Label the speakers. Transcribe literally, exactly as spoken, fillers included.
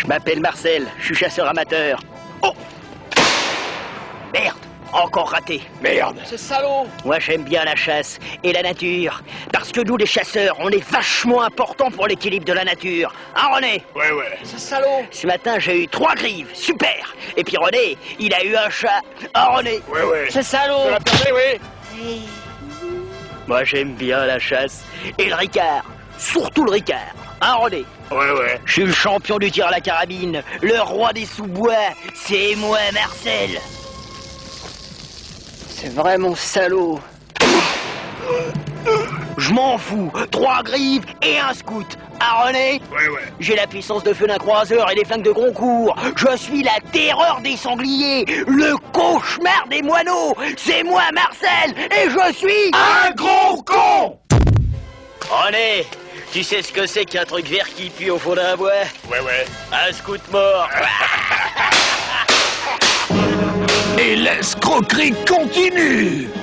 Speaker 1: Je m'appelle Marcel, je suis chasseur amateur. Oh! Merde! Encore raté.
Speaker 2: Merde.
Speaker 3: C'est salaud.
Speaker 1: Moi j'aime bien la chasse et la nature. Parce que nous les chasseurs, on est vachement importants pour l'équilibre de la nature. Hein René?
Speaker 2: Ouais, ouais.
Speaker 3: C'est salaud.
Speaker 1: Ce matin j'ai eu trois grives, super. Et puis René, il a eu un chat. Hein René?
Speaker 2: Ouais, ouais.
Speaker 3: C'est salaud.
Speaker 2: De la percée, oui.
Speaker 1: Moi j'aime bien la chasse et le ricard. Surtout le ricard. Hein René?
Speaker 2: Ouais, ouais.
Speaker 1: Je suis le champion du tir à la carabine, le roi des sous-bois. C'est moi Marcel. C'est vraiment salaud. Je m'en fous. Trois grives et un scout. Ah René?
Speaker 2: Ouais, ouais.
Speaker 1: J'ai la puissance de feu d'un croiseur et des flingues de Goncourt. Je suis la terreur des sangliers, le cauchemar des moineaux. C'est moi Marcel et je suis
Speaker 2: Un gros con.
Speaker 1: René, tu sais ce que c'est qu'un truc vert qui pue au fond d'un bois?
Speaker 2: Ouais, ouais.
Speaker 1: Un scout mort.
Speaker 4: Et l'escroquerie continue.